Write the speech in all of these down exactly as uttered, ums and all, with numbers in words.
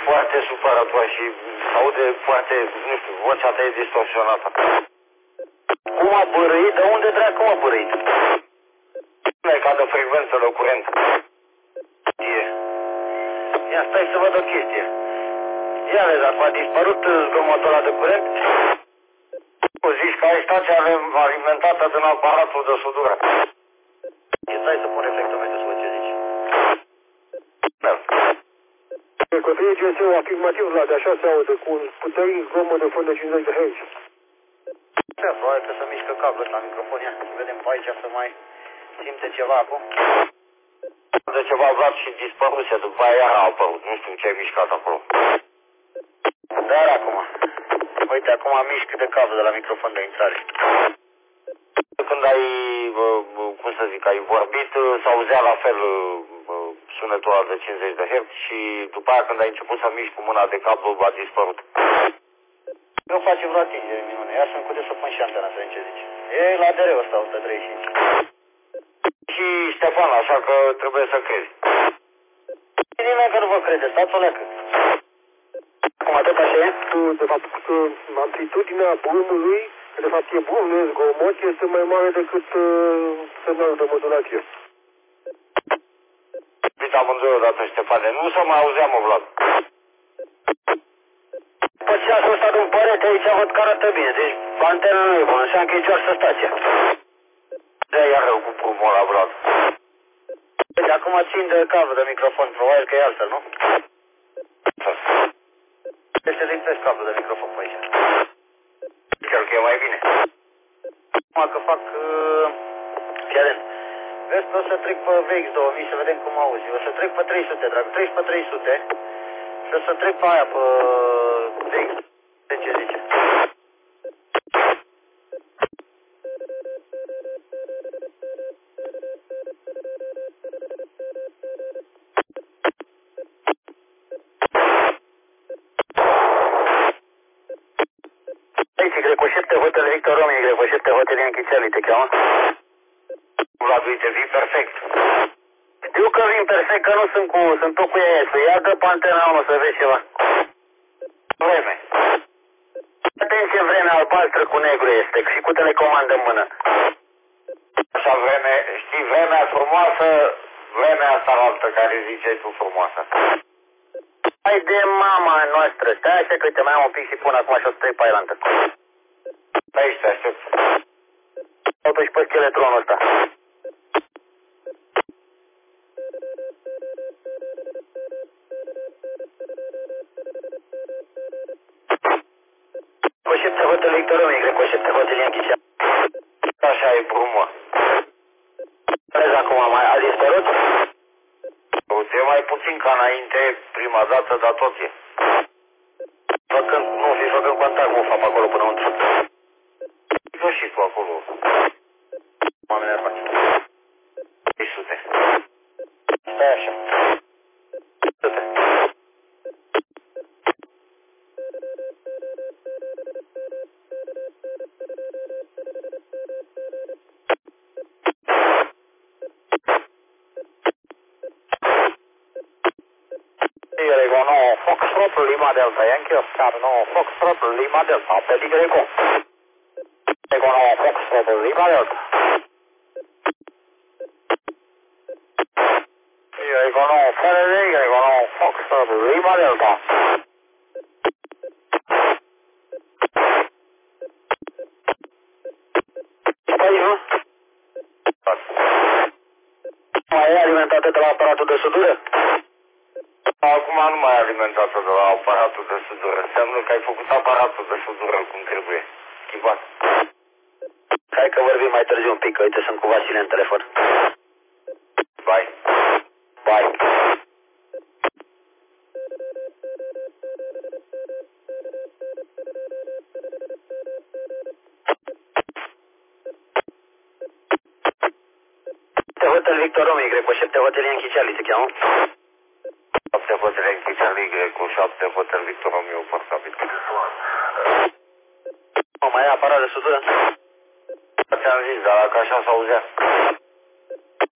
foarte supărător și se aude foarte, nu știu, vocea ta e distorsionată. Cum a bărâit? De unde dracu a bărâit? Nu e ca de frecvență de curent. E. Ia, stai să văd o chestie. Ia vezi, acum a dispărut zgomotul ăla de curent? Tu zici că ai stația alimentată din aparatul de sudură. E, stai să pun reflectometru să văd ce zici. Da. Copiii G S U afirmativ, Vlad, așa se aude, cu un puternic zgomot de fân de cincizeci de herți. Da, probabil că se mișcă cablul ăsta la microfon, ia, să vedem pe aici să mai simte ceva acum. De ceva Vlad și dispăruse, după aia iar a apărut, nu știu ce ai mișcat acolo. Dar acum, uite, acum mișc de cablu de la microfon de intrare. Când ai, cum să zic, ai vorbit, s-auzea la fel sunetul ăla de cincizeci de herți și după aia când ai început să miști cu mâna de cablu, a dispărut. Nu face vreo atingere, minune. Ia să-mi puteți să pun și antena, să vedem ce zici. E la D R-ul ăsta, o sută treizeci și cinci. Și Ștefan, așa că trebuie să crezi. E nimeni că nu vă crede, stați o leacă. Cum atât așa e? De fapt, amplitudinea bulmului, de fapt e bun, nu e zgomot, este mai mare decât uh, semnalul de modulație. Uite amândoi odată, Ștefane, nu să mai auzeam, mă, Vlad. Pe ceasul ăsta de-un părete aici văd că arată bine, deci antena nu e bună, înseamnă că e cioarsă stația. De-aia e rău cu prumul ăla, Vlad. Deci acum țin de cablu de microfon, probabil că e altfel, nu? Deci să lipesc cablu de microfon pe aici. Cred că e mai bine. Acum că fac... Uh, fii atent. Vezi că o să trec pe V X două mii să vedem cum auzi. O să trec pe trei sute, dragă. Treci pe trei sute. Și o să trec pe aia, pe V X. De ce zice? Aici, Greco șapte Hotel Victor Romeo, Greco șapte Hotel Yankee Charlie, te cheamă? Vlad, uite, vii perfect. Știu că vin perfect, că nu sunt cu, sunt tot cu ea, să ia dă pe antena unu să vezi ceva. Vreme. Atenție, vremea albastră cu negru este și cu telecomandă în mână. Așa vreme, știi, vremea frumoasă, vremea asta altă care ziceai tu frumoasă. Hai de mama noastră, stai așa că te mai am un pic și pun acum și o să trec pe ailantă. Stai și te aștept. Totuși pe scheletronul ăsta. Cu șapte Hotel Victor Romeo, cu șapte Hotel Yankee Charlie. Așa e brumă. Vezi acum, mai a dispărut? E mai puțin ca înainte, prima dată, dar tot e. Făcând, nu fi făcând contact, nu fac acolo până untru. Nu și tu acolo. Oamenii ar face. trei sute. Stai așa. Du-te. Foxtrot Lima Delta, Yankee Oscar nouă, Foxtrot Lima Delta, pe Greco. Greco nouă, Foxtrot Lima Delta. Greco nouă, Faraday, Greco nouă, Foxtrot Lima Delta. Stai, nu? Mai e alimentată de la aparatul de sudură? Acum nu mai e alimentată de la aparatul de sudură. Înseamnă că ai făcut aparatul de sudură cum trebuie. Schimbat. Hai că vorbim mai târziu un pic, că uite sunt cu Vasile în telefon. Bye. Bye. Hotel Victor Romeo, Greco șapte Hotel Yankee Charlie, te cheamă? șapte Hotel Yankee Charlie, Greco șapte Hotel Victor Romeo, portabil. Mă, mai e aparat de sudură? Ți-am zis, dar dacă așa s-auzea.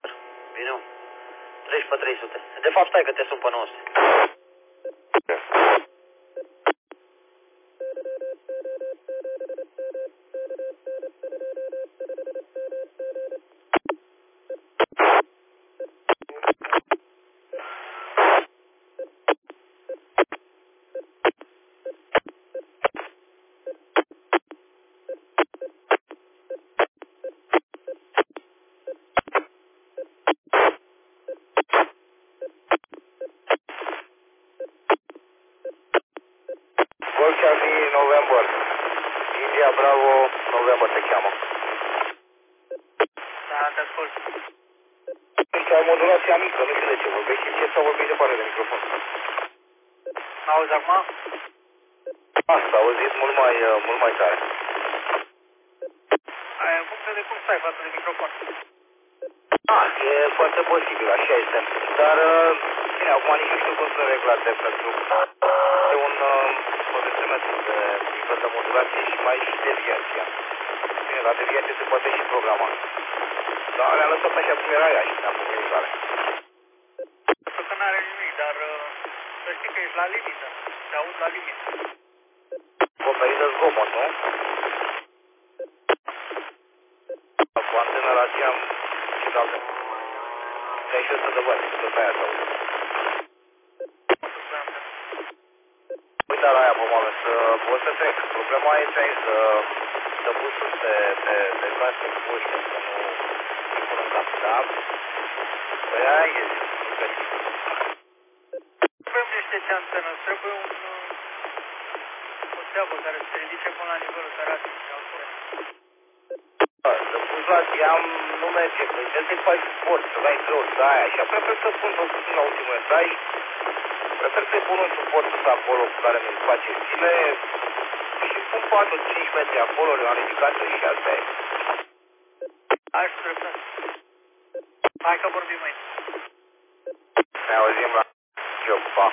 Bine, treci pe trei sute. De fapt, stai că te sun pe nouă sute. Golf Charlie November. India Bravo November te cheamă. Da, te ascult. Este o modulație mică, nu știu de ce vorbești și ce să vorbești departe de microfon. M-auzi acum? Asta, auzit mult mai, mult mai tare. Ai, în funcție de cum stai față de microfon. Ah, e foarte posibil, așa este. Dar, bine, acum nici nu știu cum sunt reglate, pentru că e un potențimetru de nivel de modulație și mai și deviația. Bine, la deviație se poate și programa. Dar le-am lăsat așa cum era ea și ne-am făcut mișcare. Pentru că n-are nimic, dar să știi că ești la limită. Te auzi la limită. Acoperit de zgomot, nu? Cu antenă la geam și de alte. Te-ai și o să de bani, tot aia sau. Uite la aia pe moment, o să trec. Problema este aici să, să pus sus pe, pe, pe casă cu ăștia, să nu îi pun în cap, da? Păi aia e, nu găsit. Vrem niște ce antenă, trebuie un, o steapă care se ridice până la nivelul terasei și altura. Să pus la geam nu merge, că trebuie să-i faci sport, să dai jos, da aia. Și prefer să pun tot la ultimul mesaj. Prefer să-i pun un suportul acolo cu care mi-l face zile și pun patru cinci metri acolo, le-am ridicat-o și asta e. Aș dreptate. Hai că vorbim mai. Ne auzim la joc, pa.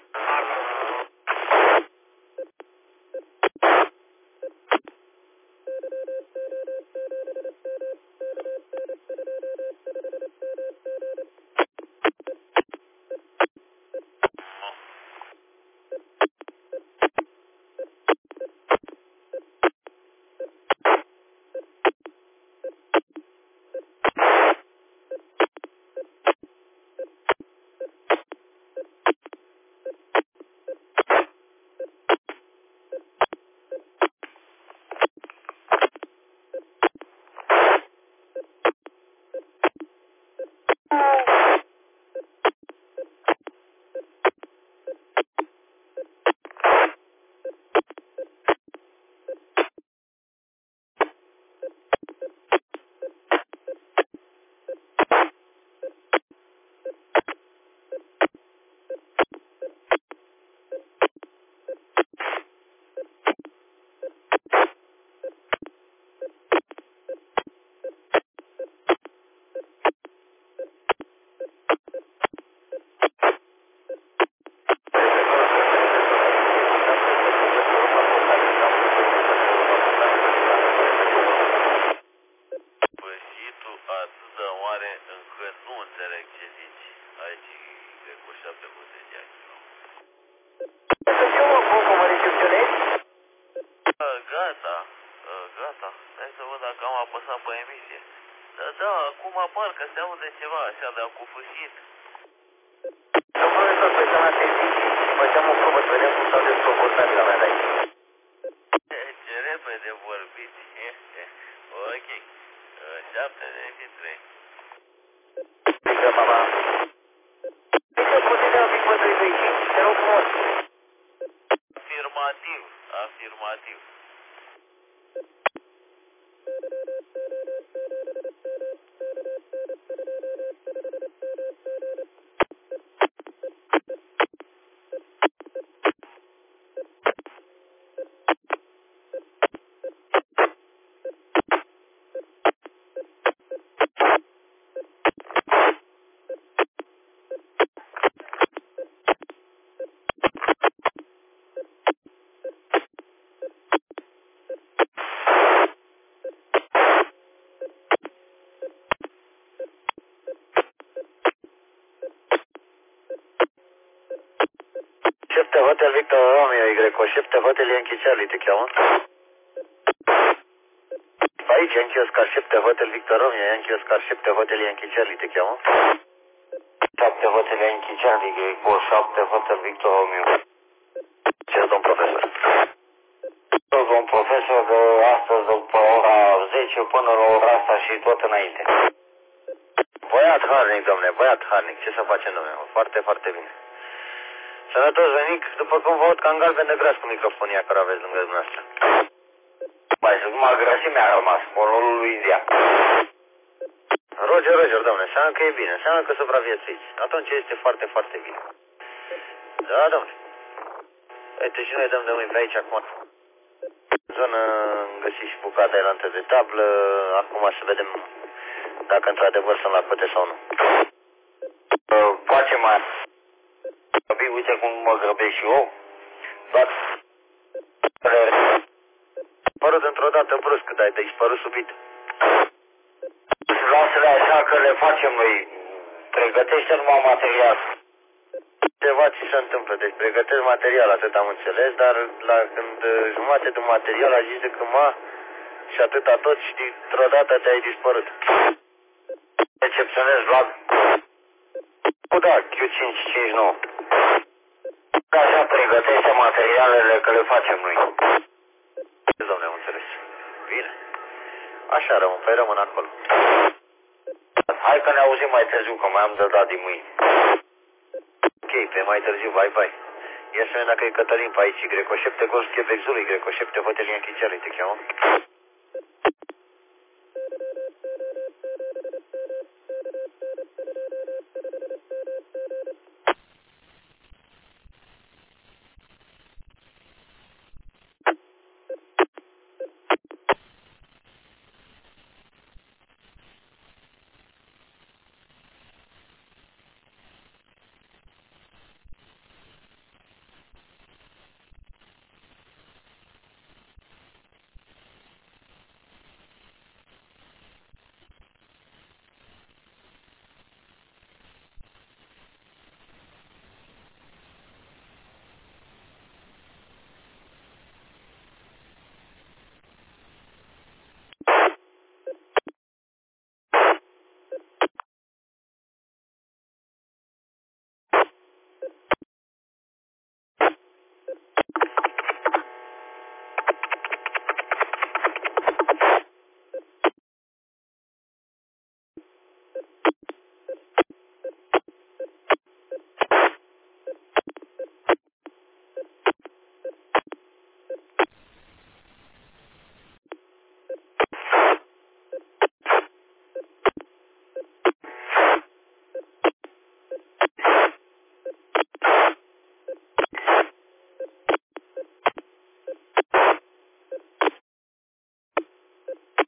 Se aude ceva așa, dar cu fâșit. Domnule, să facem la tehnici și facem o probă să vedem cum s-au desconfortat la mea de aici. Ce repede vorbiți. Ok. șaptezeci și trei. Strică, mama. Strică puținea un pic pe treizeci și cinci, te rog frumos. Afirmativ. Afirmativ. șapte Hotel Victor Romeo Y, șapte Hotel Yankee Charlie te cheamă? Aici, Yankee Oscar șapte Hotel Victor Romeo, Yankee Oscar șapte Hotel Yankee Charlie te cheamă? șapte Hotel Yankee Charlie Y, șapte Hotel Victor Romeo. Ce domn profesor? Domn profesor, astăzi după ora zece până la ora asta și tot înainte. Băiat harnic, domnule, băiat harnic, ce să facem, domnule? Foarte, foarte bine. Să Sănătos, Venic, după cum vă aud ca în galben de gras cu microfonia care aveți lângă dumneavoastră. Mai sunt numai grăsimea a rămas, monolul lui India. Roger, Roger, domnule, înseamnă că e bine, înseamnă că supraviețuiți. Atunci este foarte, foarte bine. Da, domnule. Uite, și noi dăm de mâini pe aici acum. În zonă găsiți și bucata elantă de tablă. Acum să vedem dacă într-adevăr sunt la cote sau nu. Uh, face mai... Uite cum mă grăbesc și eu. Dar... Părut într-o dată brusc, dar ai dispărut subit. Lasă-le așa că le facem noi. Pregătește numai material. Ceva ți se întâmplă, deci pregătesc material, atât am înțeles, dar la când jumate de material a zis de câma și atâta tot și dintr-o dată te-ai dispărut. Recepționez, Vlad. Da, Q cinci cinci nouă. Așa pregătește materialele că le facem noi. Dom'le, am înțeles. Bine. Așa rămân, păi rămân acolo. Hai că ne auzim mai târziu, că mai am de dat din mâini. Ok, pe mai târziu, bye bye. Ia să vedem dacă e Cătălin pe aici, Greco șapte Golf Quebec Zulu, Greco șapte Hotel Yankee Charlie, te cheamă?